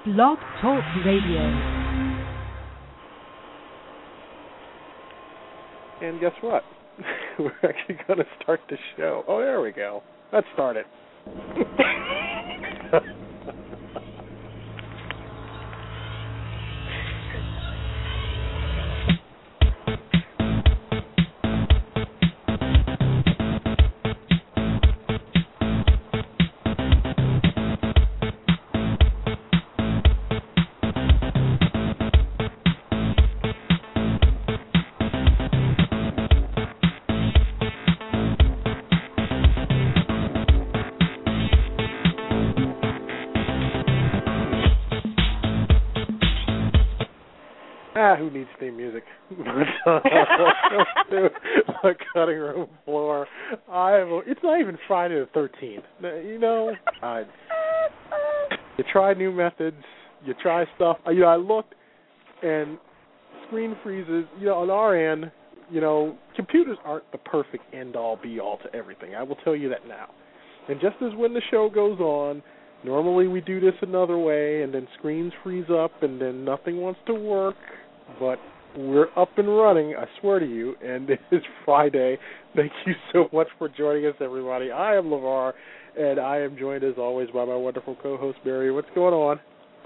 Blog Talk Radio. And guess what? We're actually going to start the show. Oh, there we go. Let's start it. Who needs theme music? Welcome to the cutting room floor. It's not even Friday the 13th. You know, you try new methods, you try stuff. I looked, and screen freezes. On our end, computers aren't the perfect end-all, be-all to everything. I will tell you that now. And just as when the show goes on, normally we do this another way, and then screens freeze up, and then nothing wants to work. But we're up and running, I swear to you, and it is Friday. Thank you so much for joining us, everybody. I am LeVar, and I am joined, as always, by my wonderful co-host, Mary. What's going on?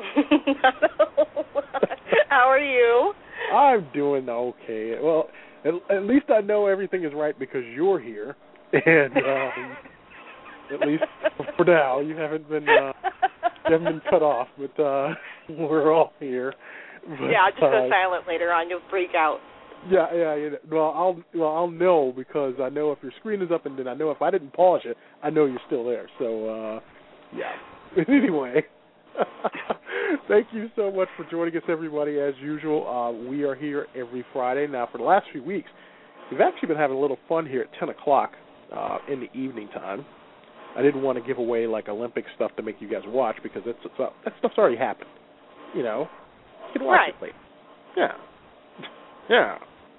How are you? I'm doing okay. Well, at least I know everything is right because you're here, and at least for now, you haven't been cut off, but we're all here. But, I'll just go silent later on. You'll freak out. Yeah. I'll know because I know if your screen is up, and then I know if I didn't pause it, I know you're still there. So, yeah. Anyway, thank you so much for joining us, everybody. As usual, we are here every Friday. Now, for the last few weeks, we've actually been having a little fun here at 10 o'clock in the evening time. I didn't want to give away, Olympic stuff to make you guys watch because that stuff's already happened, You can watch it later. Yeah.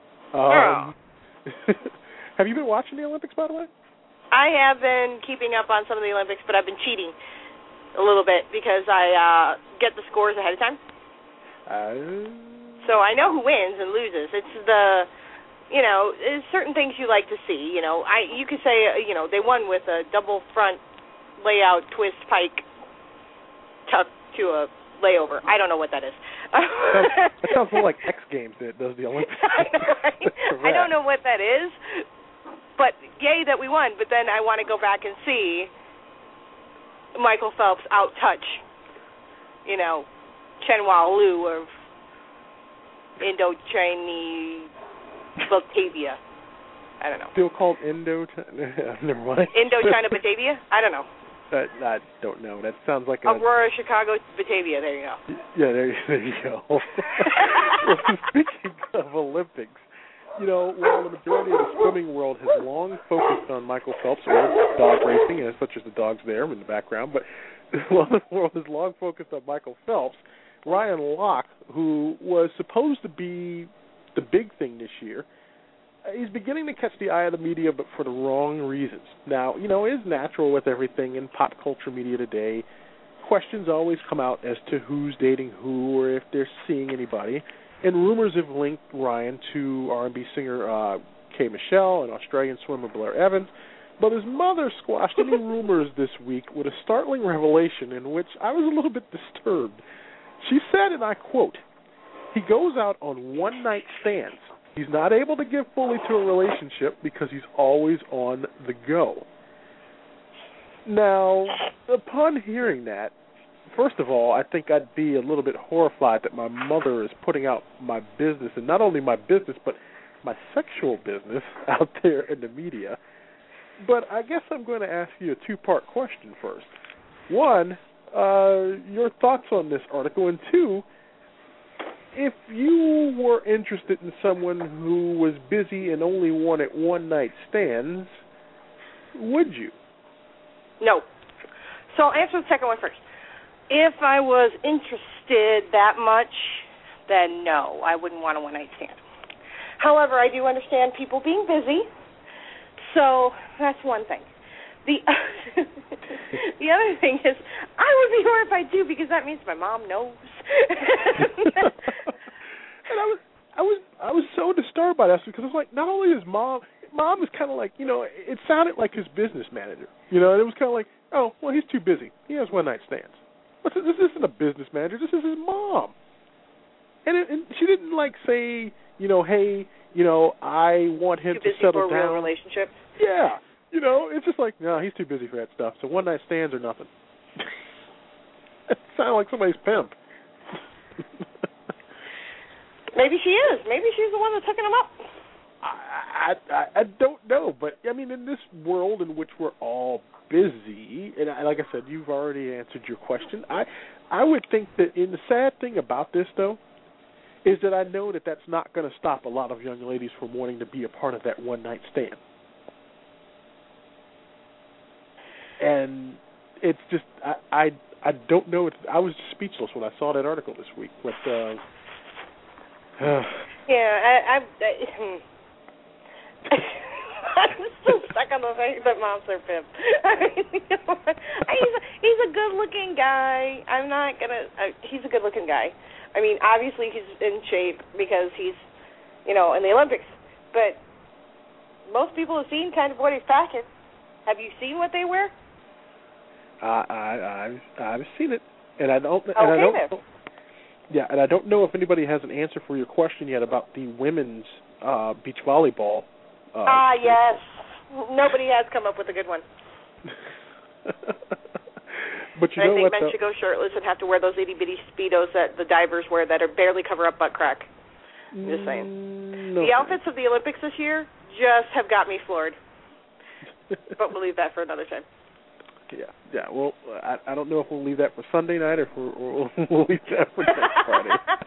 Have you been watching the Olympics, by the way? I have been keeping up on some of the Olympics, but I've been cheating a little bit because I get the scores ahead of time. So I know who wins and loses. It's there's certain things you like to see. You could say, they won with a double front layout twist pike tuck to a layover. I don't know what that is. That sounds more like X Games that does the Olympics. I know, right? I don't know what that is, but yay that we won. But then I want to go back and see Michael Phelps out-touch, Chenhua Liu of Indo-Chinese Batavia. I don't know. Still called Never mind. Indo-China Batavia? I don't know. I don't know. That sounds like Aurora, Chicago, Batavia. There you go. Yeah, there you go. Well, speaking of Olympics, while the majority of the swimming world has long focused on Michael Phelps or dog racing, and such as the dogs there in the background, but while the world has long focused on Michael Phelps, Ryan Lochte, who was supposed to be the big thing this year, he's beginning to catch the eye of the media, but for the wrong reasons. Now, it is natural with everything in pop culture media today. Questions always come out as to who's dating who or if they're seeing anybody. And rumors have linked Ryan to R&B singer Kay Michelle and Australian swimmer Blair Evans. But his mother squashed any rumors this week with a startling revelation in which I was a little bit disturbed. She said, and I quote, "He goes out on one-night stands. He's not able to give fully to a relationship because he's always on the go." Now, upon hearing that, first of all, I think I'd be a little bit horrified that my mother is putting out my business, and not only my business, but my sexual business out there in the media. But I guess I'm going to ask you a two-part question first. One, your thoughts on this article, and two, if you were interested in someone who was busy and only wanted one-night stands, would you? No. So I'll answer the second one first. If I was interested that much, then no, I wouldn't want a one-night stand. However, I do understand people being busy, so that's one thing. The the other thing is, I would be horrified too because that means my mom knows. And I was so disturbed by that because I was like, not only is mom is kind of like, it sounded like his business manager, and it was kind of like, oh, well, he's too busy. He has one night stands. But this isn't a business manager. This is his mom. And she didn't say, hey, I want him to settle down. Too busy for a real relationship. Yeah. It's just like, no, he's too busy for that stuff. So one night stands or nothing. It sounded like somebody's pimp. Maybe she is. Maybe she's the one that's hooking him up. I don't know, but I mean, in this world in which we're all busy, and like I said, you've already answered your question. I would think that, the sad thing about this though, is that I know that that's not going to stop a lot of young ladies from wanting to be a part of that one night stand. And it's just I don't know. I was speechless when I saw that article this week. But yeah, I'm still stuck on the fact that mom's their pimp. I mean, he's a good-looking guy. I'm not gonna. He's a good-looking guy. I mean, obviously he's in shape because he's, in the Olympics. But most people have seen kind of what he's packing. Have you seen what they wear? I've seen it, and I don't. And okay, I don't then. Yeah, and I don't know if anybody has an answer for your question yet about the women's beach volleyball. Yes. Nobody has come up with a good one. But I think men should go shirtless and have to wear those itty-bitty Speedos that the divers wear that are barely cover up butt crack. I'm just saying. No, the outfits of the Olympics this year just have got me floored. But we'll leave that for another time. Yeah. Well, I don't know if we'll leave that for Sunday night or we'll leave that for next Friday.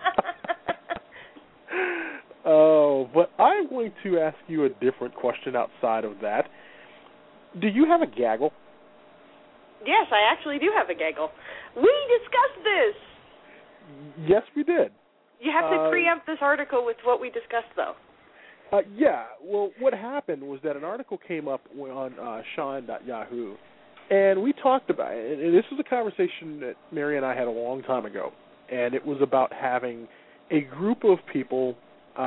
Oh, but I'm going to ask you a different question outside of that. Do you have a gaggle? Yes, I actually do have a gaggle. We discussed this. Yes, we did. You have to preempt this article with what we discussed, though. Yeah. Well, what happened was that an article came up on Sean.yahoo, and we talked about it. And this was a conversation that Mary and I had a long time ago, and it was about having a group of people,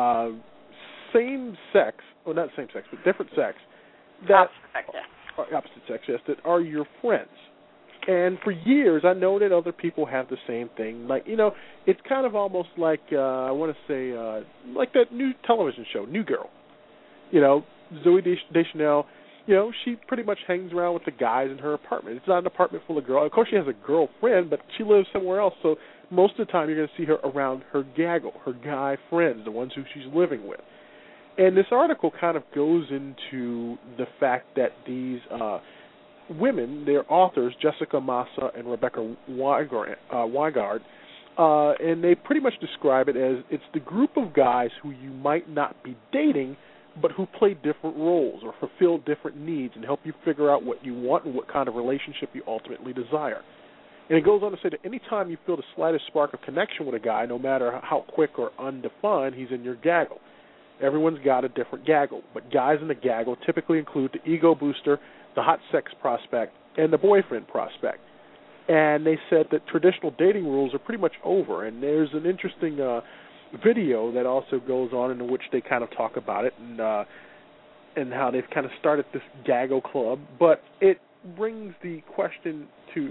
same sex, well, not same sex, but different sex, that opposite sex, yes, that are your friends. And for years, I know that other people have the same thing. Like, it's kind of almost like, I want to say, like that new television show, New Girl. Zooey Deschanel, she pretty much hangs around with the guys in her apartment. It's not an apartment full of girls. Of course, she has a girlfriend, but she lives somewhere else. So most of the time, you're going to see her around her gaggle, her guy friends, the ones who she's living with. And this article kind of goes into the fact that these women, their authors, Jessica Massa and Rebecca Weigard, and they pretty much describe it as it's the group of guys who you might not be dating, but who play different roles or fulfill different needs and help you figure out what you want and what kind of relationship you ultimately desire. And it goes on to say that any time you feel the slightest spark of connection with a guy, no matter how quick or undefined, he's in your gaggle. Everyone's got a different gaggle, but guys in the gaggle typically include the ego booster, the hot sex prospect, and the boyfriend prospect. And they said that traditional dating rules are pretty much over, and there's an interesting video that also goes on in which they kind of talk about it and how they've kind of started this gaggle club. But it brings the question to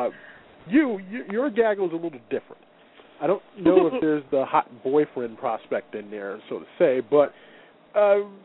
your gaggle is a little different. I don't know if there's the hot boyfriend prospect in there, so to say, but I'm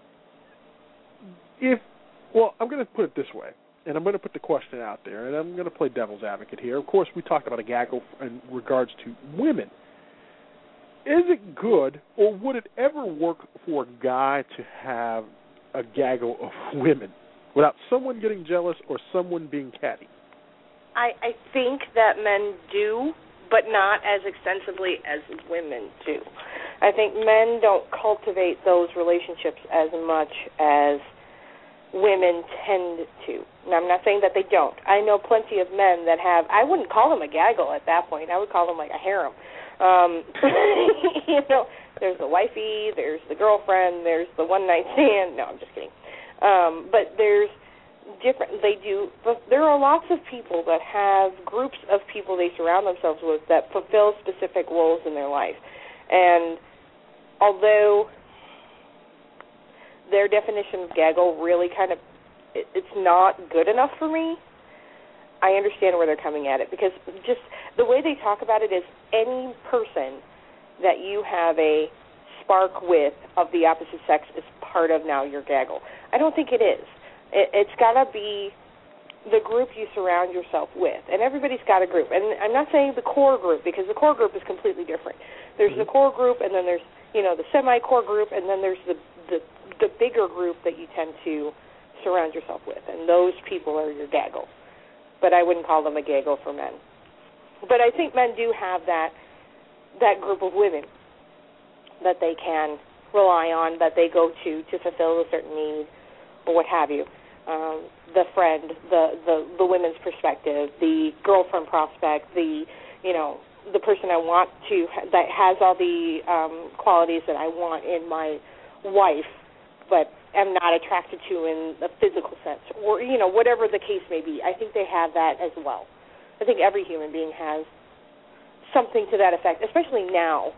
going to put it this way, and I'm going to put the question out there, and I'm going to play devil's advocate here. Of course, we talked about a gaggle in regards to women. Is it good, or would it ever work for a guy to have a gaggle of women without someone getting jealous or someone being catty? I think that men do, but not as extensively as women do. I think men don't cultivate those relationships as much as women tend to. Now, I'm not saying that they don't. I know plenty of men that have, I wouldn't call them a gaggle at that point. I would call them like a harem. There's the wifey, there's the girlfriend, there's the one-night stand. No, I'm just kidding. But there's different. They do. There are lots of people that have groups of people they surround themselves with that fulfill specific roles in their life. And although their definition of gaggle really kind of, it's not good enough for me, I understand where they're coming at it, because just the way they talk about it is any person that you have a spark with of the opposite sex is part of now your gaggle. I don't think it is. It's got to be the group you surround yourself with, and everybody's got a group. And I'm not saying the core group, because the core group is completely different. There's the core group, and then there's, you know, the semi-core group, and then there's the bigger group that you tend to surround yourself with, and those people are your gaggle. But I wouldn't call them a gaggle for men. But I think men do have that group of women that they can rely on, that they go to fulfill a certain need or what have you. The friend, the women's perspective, the girlfriend prospect, the person I want to, that has all the qualities that I want in my wife, but am not attracted to in a physical sense, or, you know, whatever the case may be. I think they have that as well. I think every human being has something to that effect, especially now.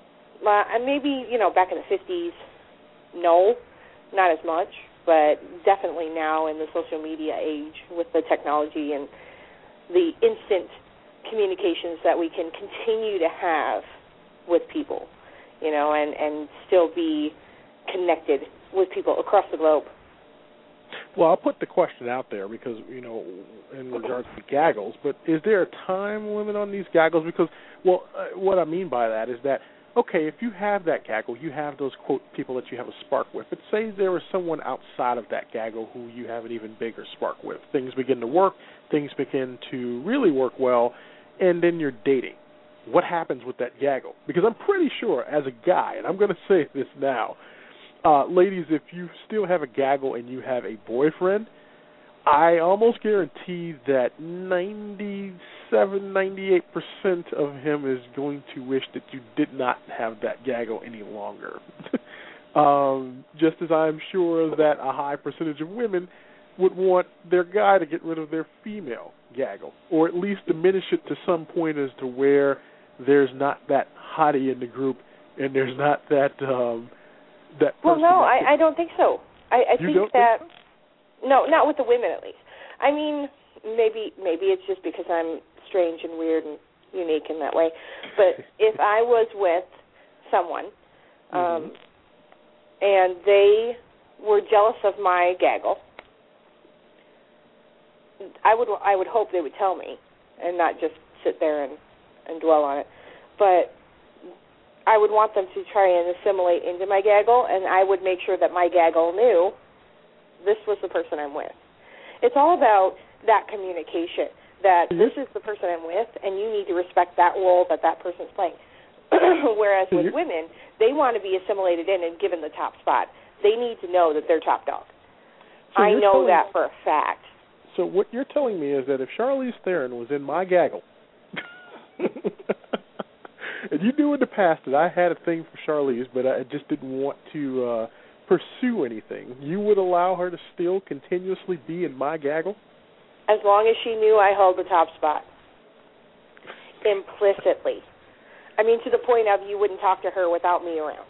And maybe, you know, back in the 50s, no, not as much, but definitely now in the social media age with the technology and the instant communications that we can continue to have with people, you know, and still be connected with people across the globe. Well, I'll put the question out there because, you know, in regards to gaggles, but is there a time limit on these gaggles? Because, well, what I mean by that is that, okay, if you have that gaggle, you have those, quote, people that you have a spark with, but say there was someone outside of that gaggle who you have an even bigger spark with. Things begin to work, things begin to really work well, and then you're dating. What happens with that gaggle? Because I'm pretty sure, as a guy, and I'm going to say this now, ladies, if you still have a gaggle and you have a boyfriend, I almost guarantee that 97, 98% of him is going to wish that you did not have that gaggle any longer. Just as I'm sure that a high percentage of women would want their guy to get rid of their female gaggle, or at least diminish it to some point as to where there's not that hottie in the group and there's not that that person. Well, no, I don't think so. I think that no, not with the women at least. I mean, maybe it's just because I'm strange and weird and unique in that way. But if I was with someone and they were jealous of my gaggle, I would hope they would tell me and not just sit there and dwell on it. But I would want them to try and assimilate into my gaggle, and I would make sure that my gaggle knew this was the person I'm with. It's all about that communication, that this is the person I'm with, and you need to respect that role that person's playing. Whereas with women, they want to be assimilated in and given the top spot. They need to know that they're top dog. So I know that for a fact. So what you're telling me is that if Charlize Theron was in my gaggle, and you knew in the past that I had a thing for Charlize, but I just didn't want to pursue anything, you would allow her to still continuously be in my gaggle? As long as she knew I held the top spot. Implicitly. I mean, to the point of you wouldn't talk to her without me around.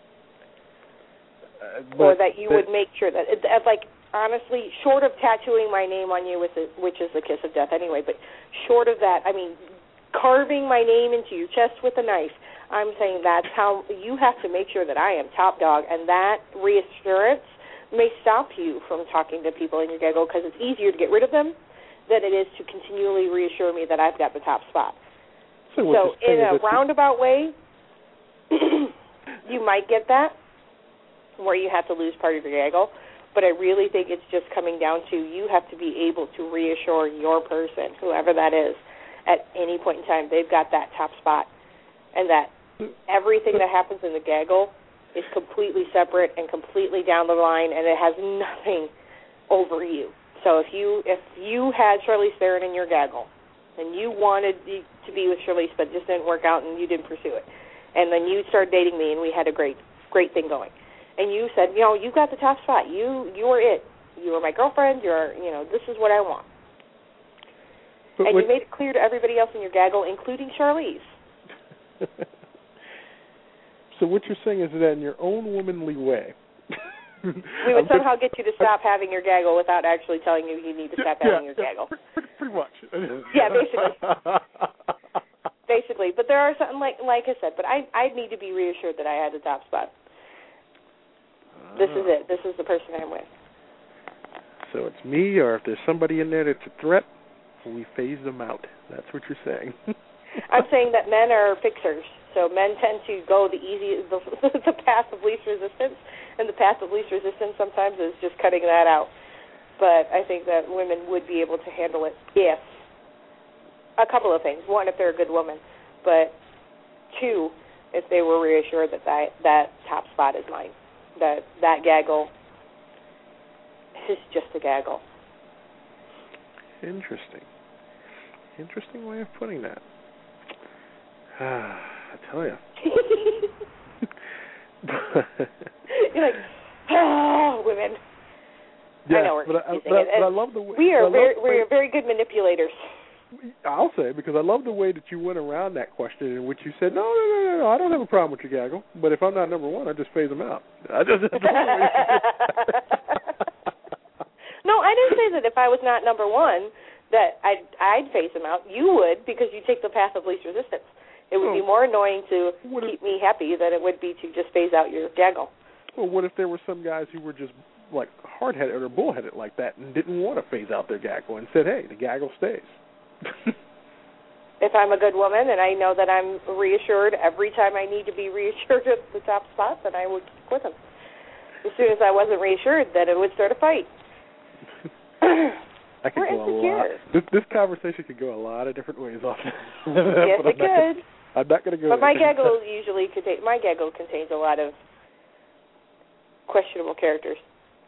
Or that you would make sure that, like, honestly, short of tattooing my name on you, which is the kiss of death anyway, but short of that, I mean, carving my name into your chest with a knife, I'm saying that's how you have to make sure that I am top dog, and that reassurance may stop you from talking to people in your gaggle because it's easier to get rid of them than it is to continually reassure me that I've got the top spot. So in a roundabout way, you might get that, where you have to lose part of your gaggle, but I really think it's just coming down to you have to be able to reassure your person, whoever that is, at any point in time, they've got that top spot, and that everything that happens in the gaggle is completely separate and completely down the line, and it has nothing over you. So if you had Charlize Theron in your gaggle, and you wanted to be with Charlize, but it just didn't work out, and you didn't pursue it, and then you started dating me, and we had a great thing going, and you said, you know, you got the top spot, you were it, You are my girlfriend. This is what I want. And you made it clear to everybody else in your gaggle, including Charlize. So what you're saying is that in your own womanly way, we would somehow get you to stop having your gaggle without actually telling you need to stop having your gaggle. Pretty much. Yeah, basically. Basically. But there are something, like I said, but I'd need to be reassured that I had the top spot. This is it. This is the person I'm with. So it's me, or if there's somebody in there that's a threat, we phase them out. That's what you're saying. I'm saying that men are fixers. So men tend to go the path of least resistance, and the path of least resistance sometimes is just cutting that out. But I think that women would be able to handle it if a couple of things. One, if they're a good woman, but two, if they were reassured that top spot is mine, that gaggle is just a gaggle. Interesting way of putting that. I tell you. You're like, women. Yeah, I know but I love the way we are very good manipulators. I'll say, because I love the way that you went around that question in which you said, no, I don't have a problem with your gaggle, but if I'm not number one, I just phase them out. No, I didn't say that if I was not number one, that I'd phase them out. You would, because you take the path of least resistance. It would be more annoying to keep me happy than it would be to just phase out your gaggle. Well, what if there were some guys who were just like hard-headed or bullheaded like that and didn't want to phase out their gaggle and said, hey, the gaggle stays? If I'm a good woman and I know that I'm reassured every time I need to be reassured at the top spot, then I would stick with them. As soon as I wasn't reassured, then it would start a fight. I could go a lot. This conversation could go a lot of different ways off. Yes, it could. I'm not going to go. But my gaggle contains a lot of questionable characters.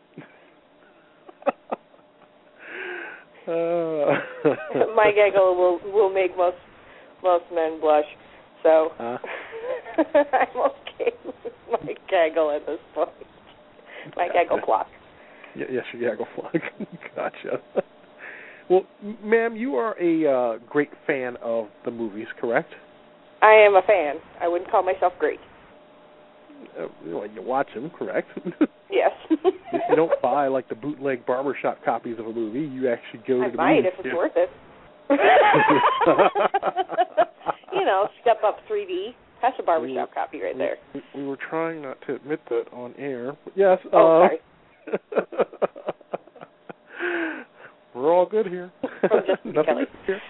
My gaggle will make most men blush. So I'm okay with my gaggle at this point. My gaggle flock. Yes, your gaggle flock. Gotcha. Well, ma'am, you are a great fan of the movies, correct? I am a fan. I wouldn't call myself great. You watch them, correct? Yes. You don't buy, like, the bootleg barbershop copies of a movie. You actually go to the movie. I might if it's worth it. Step up 3D. That's a barbershop copy right there. We were trying not to admit that on air. But yes. Sorry. We're all good here. Nothing here.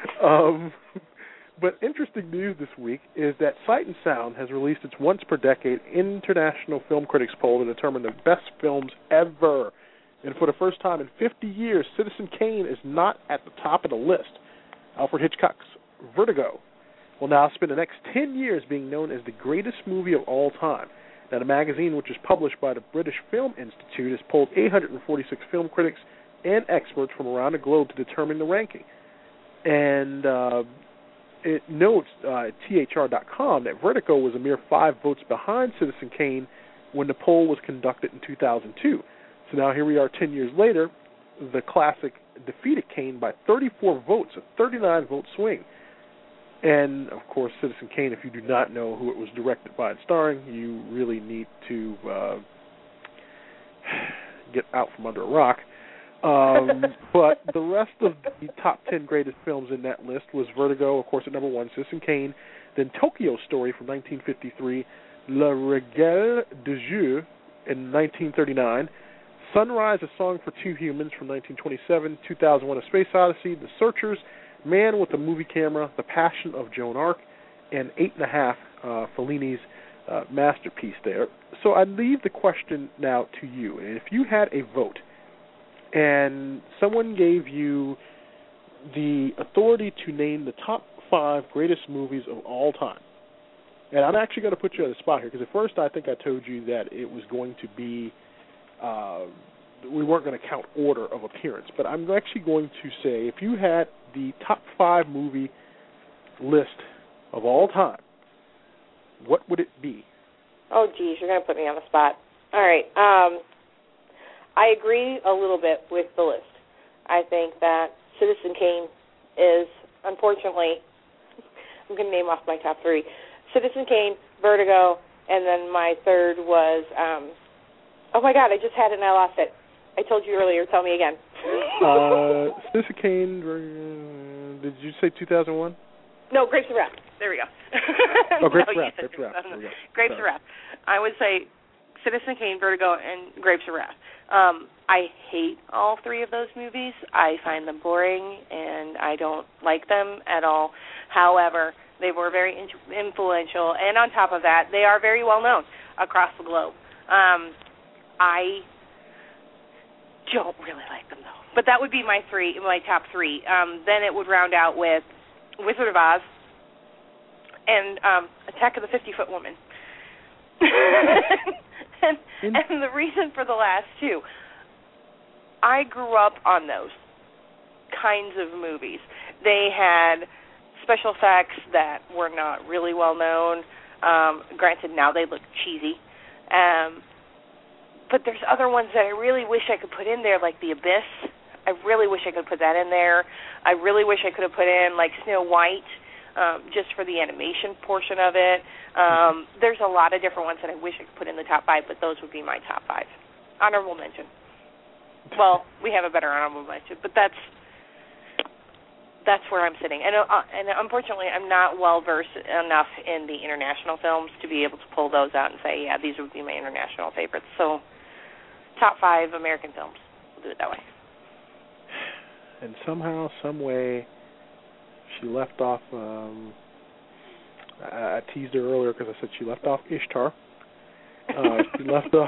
But interesting news this week is that Sight and Sound has released its once-per-decade International Film Critics Poll to determine the best films ever. And for the first time in 50 years, Citizen Kane is not at the top of the list. Alfred Hitchcock's Vertigo will now spend the next 10 years being known as the greatest movie of all time. Now, the magazine, which is published by the British Film Institute, has polled 846 film critics and experts from around the globe to determine the ranking. And it notes at THR.com that Vertigo was a mere 5 votes behind Citizen Kane when the poll was conducted in 2002. So now here we are 10 years later. The classic defeated Kane by 34 votes, a 39-vote swing. And, of course, Citizen Kane, if you do not know who it was directed by and starring, you really need to get out from under a rock. But the rest of the top 10 greatest films in that list was Vertigo, of course, at number 1, Citizen Kane, then Tokyo Story from 1953, La Regale de Jeu in 1939, Sunrise, A Song for Two Humans from 1927, 2001, A Space Odyssey, The Searchers, Man with a Movie Camera, The Passion of Joan Arc, and 8.5, Fellini's masterpiece there. So I leave the question now to you. And if you had a vote and someone gave you the authority to name the top 5 greatest movies of all time, and I'm actually going to put you on the spot here, because at first I think I told you that it was going to be, we weren't going to count order of appearance, but I'm actually going to say if you had the top 5 movie list of all time, what would it be? Oh, geez, you're going to put me on the spot. All right. I agree a little bit with the list. I think that Citizen Kane is, unfortunately, I'm going to name off my top three. Citizen Kane, Vertigo, and then my third was, oh my God, I just had it and I lost it. I told you earlier. Tell me again. Citizen Kane, did you say 2001? No, Grapes of Wrath. There we go. Oh, Grapes of no, Wrath. Grapes of Wrath. I would say Citizen Kane, Vertigo, and Grapes of Wrath. I hate all three of those movies. I find them boring, and I don't like them at all. However, they were very influential, and on top of that, they are very well known across the globe. I don't really like them, though. But that would be my top three. Then it would round out with Wizard of Oz and Attack of the 50-Foot Woman. and the reason for the last two, I grew up on those kinds of movies. They had special effects that were not really well known. Granted, now they look cheesy. But there's other ones that I really wish I could put in there, like The Abyss. I really wish I could put that in there. I really wish I could have put in, like, Snow White, just for the animation portion of it. There's a lot of different ones that I wish I could put in the top five, but those would be my top five. Honorable mention. Well, we have a better honorable mention, but that's where I'm sitting. And unfortunately, I'm not well-versed enough in the international films to be able to pull those out and say, yeah, these would be my international favorites. So top five American films. We'll do it that way. And somehow, some way, she left off, I teased her earlier because I said she left off Ishtar. She left off...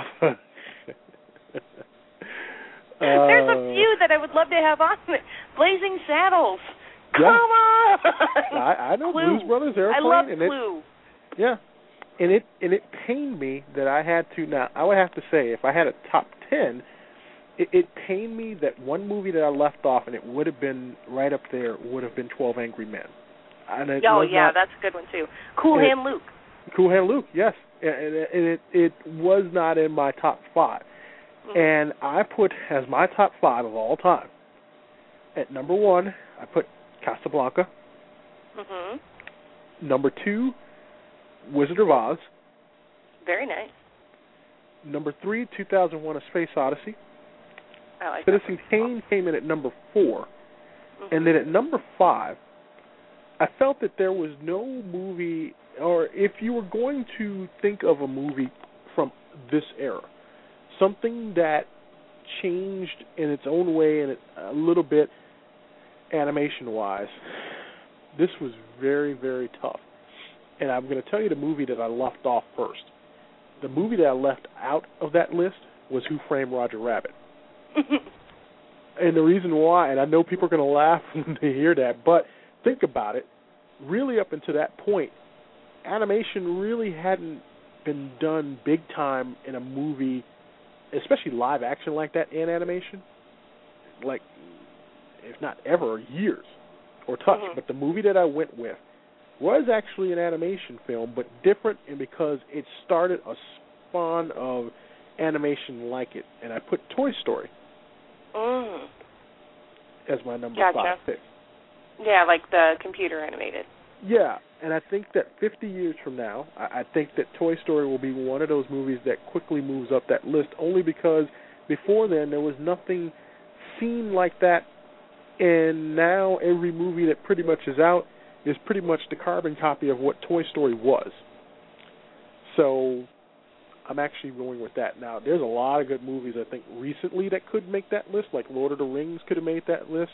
There's a few that I would love to have on there. Blazing Saddles. Come on! I know Clue. Blues Brothers Airplane. I love and Clue. And it pained me that I had to. Now I would have to say, if I had a top 10, it pained me that one movie that I left off, and it would have been right up there, would have been 12 Angry Men. That's a good one too. Cool Hand Luke. Cool Hand Luke, yes, and it was not in my top 5. Mm-hmm. And I put as my top 5 of all time. At number 1, I put Casablanca. Mm-hmm. Number 2, Wizard of Oz. Very nice. Number 3, 2001: A Space Odyssey. I like Citizen Kane came in at number 4. Mm-hmm. And then at number 5, I felt that there was no movie, or if you were going to think of a movie from this era, something that changed in its own way and a little bit animation-wise, this was very, very tough. And I'm going to tell you the movie that I left off first. The movie that I left out of that list was Who Framed Roger Rabbit. And the reason why, and I know people are going to laugh when they hear that, but think about it. Really up until that point, animation really hadn't been done big time in a movie, especially live action like that in animation, like, if not ever, years or touch. Mm-hmm. But the movie that I went with was actually an animation film, but different, and because it started a spawn of animation like it. And I put Toy Story as my number 5 pick. Yeah, like the computer animated. Yeah, and I think that 50 years from now, I think that Toy Story will be one of those movies that quickly moves up that list, only because before then there was nothing seen like that, and now every movie that pretty much is out is pretty much the carbon copy of what Toy Story was. So I'm actually going with that. Now, there's a lot of good movies, I think, recently that could make that list, like Lord of the Rings could have made that list.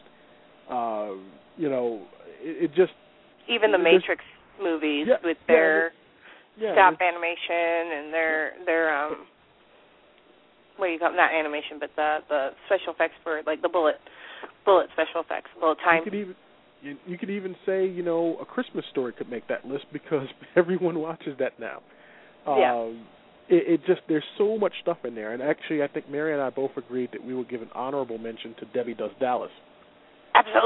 It just... Even the Matrix movies with their stop animation and their what do you call it? Not animation, but the special effects for, like, the bullet special effects, bullet time. You could even say, A Christmas Story could make that list because everyone watches that now. It just, there's so much stuff in there. And actually, I think Mary and I both agreed that we would give an honorable mention to Debbie Does Dallas.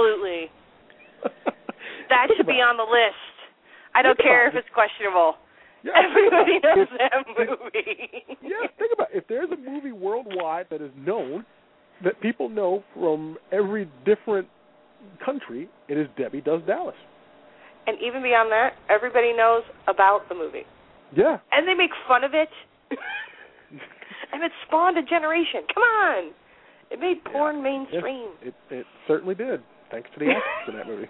Absolutely. That should be on the list. I don't care if it's questionable. Yeah. Everybody knows that movie. Yeah, think about it. If there's a movie worldwide that is known, that people know from every different country, it is Debbie Does Dallas. And even beyond that, everybody knows about the movie. Yeah. And they make fun of it. And it spawned a generation. Come on. It made porn mainstream. It certainly did, thanks to the actors in that movie.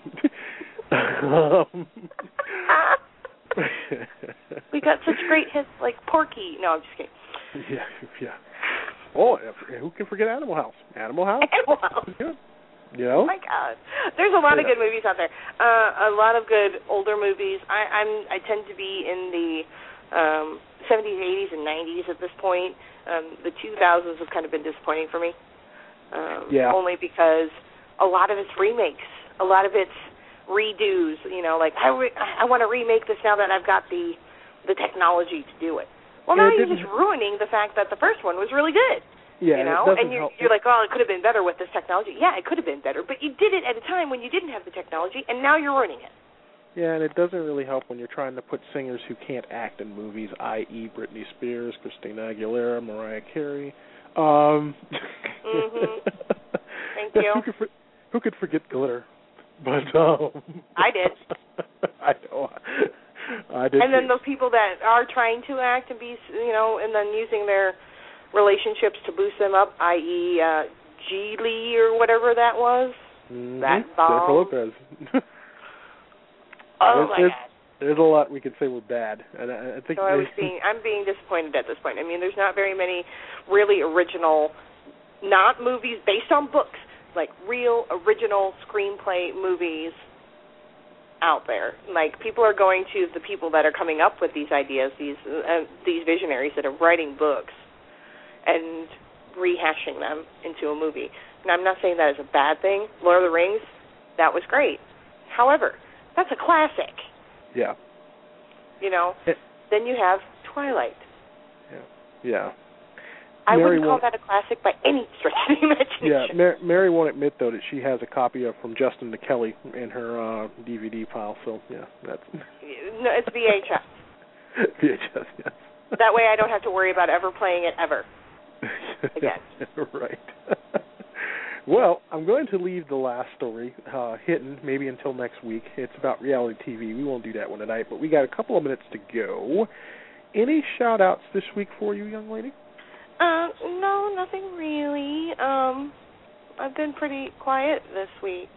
We got such great hits like Porky. No, I'm just kidding. Yeah. Oh, who can forget Animal House? Animal House? Animal House. Good. You know? Oh my God, there's a lot of good movies out there. A lot of good older movies. I tend to be in the 70s, 80s, and 90s at this point. The 2000s have kind of been disappointing for me. Only because a lot of it's remakes, a lot of it's redos. You know, like I want to remake this now that I've got the technology to do it. Well, now you're just ruining the fact that the first one was really good. Yeah, you know, and you're like, oh, it could have been better with this technology. Yeah, it could have been better, but you did it at a time when you didn't have the technology, and now you're ruining it. Yeah, and it doesn't really help when you're trying to put singers who can't act in movies, i.e. Britney Spears, Christina Aguilera, Mariah Carey. Thank you. Who could forget Glitter? But I did. I know. I did. And then those people that are trying to act and be, you know, and then using their relationships to boost them up, i.e. Geely or whatever that was. Mm-hmm. That bomb. Jennifer Lopez. Oh my God. There's a lot we could say were bad, and I think. So I'm being disappointed at this point. I mean, there's not very many really original, not movies based on books, like real original screenplay movies out there. Like, people are going to the people that are coming up with these ideas, these visionaries that are writing books and rehashing them into a movie. And I'm not saying that is a bad thing. Lord of the Rings, that was great. However, that's a classic. Yeah. You know, then you have Twilight. Yeah. I wouldn't call that a classic by any stretch of the imagination. Yeah, Mary won't admit, though, that she has a copy of From Justin to Kelly in her DVD pile, so, yeah, that's... No, it's VHS. VHS, yes. That way I don't have to worry about ever playing it ever again. Right. Well, I'm going to leave the last story hidden, maybe until next week. It's about reality TV. We won't do that one tonight, but we got a couple of minutes to go. Any shout-outs this week for you, young lady? No, nothing really. I've been pretty quiet this week.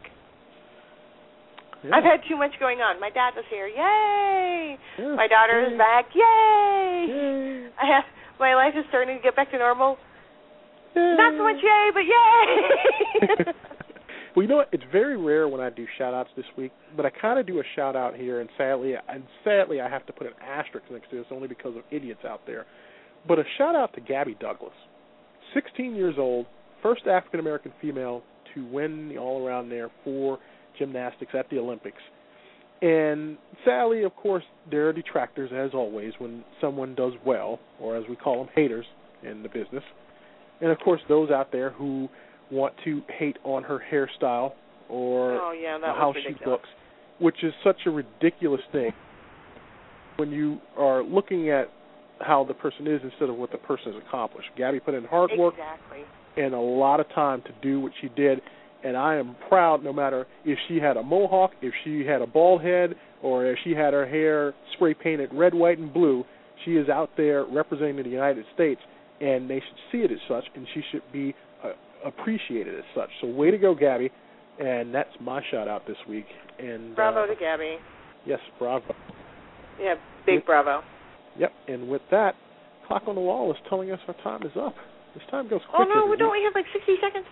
Yeah. I've had too much going on. My dad was here. Yay! Yeah. My daughter is back. Yay! Yay. My life is starting to get back to normal. Yay. Not so much yay, but yay! Well, you know what? It's very rare when I do shout-outs this week, but I kind of do a shout-out here, and sadly I have to put an asterisk next to this only because of idiots out there. But a shout-out to Gabby Douglas, 16 years old, first African-American female to win the all-around there for gymnastics at the Olympics. And sadly, of course, there are detractors, as always, when someone does well, or as we call them, haters in the business. And, of course, those out there who want to hate on her hairstyle or how she looks, which is such a ridiculous thing when you are looking at how the person is instead of what the person has accomplished. Gabby put in hard work and a lot of time to do what she did, and I am proud no matter if she had a mohawk, if she had a bald head, or if she had her hair spray painted red, white, and blue. She is out there representing the United States, and they should see it as such, and she should be appreciated as such. So way to go, Gabby, and that's my shout-out this week. And bravo to Gabby. Yes, bravo. Yeah, big bravo. Yep, and with that, clock on the wall is telling us our time is up. This time goes quick. Oh, no, don't we have like 60 seconds?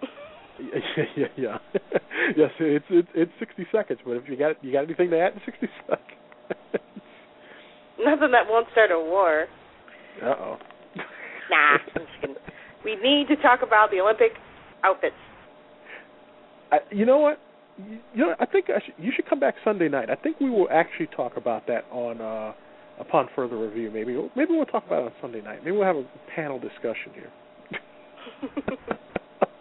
Yeah. Yes, it's 60 seconds, but if you got anything to add in 60 seconds? Nothing that won't start a war. Uh-oh. Nah, I'm just kidding. We need to talk about the Olympic outfits. You know what? I think you should come back Sunday night. I think we will actually talk about that on upon further review. Maybe we'll talk about it on Sunday night. Maybe we'll have a panel discussion here.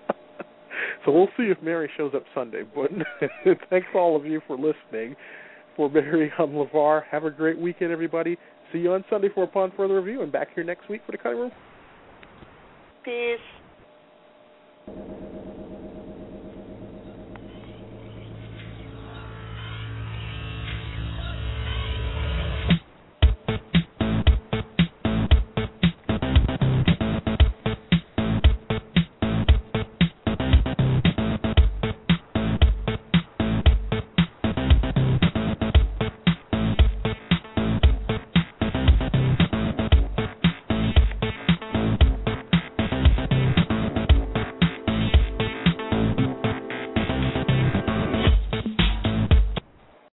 So we'll see if Mary shows up Sunday. But thanks all of you for listening. For Barry, I'm LeVar. Have a great weekend, everybody. See you on Sunday for Upon Further Review, and back here next week for the cutting room. Peace.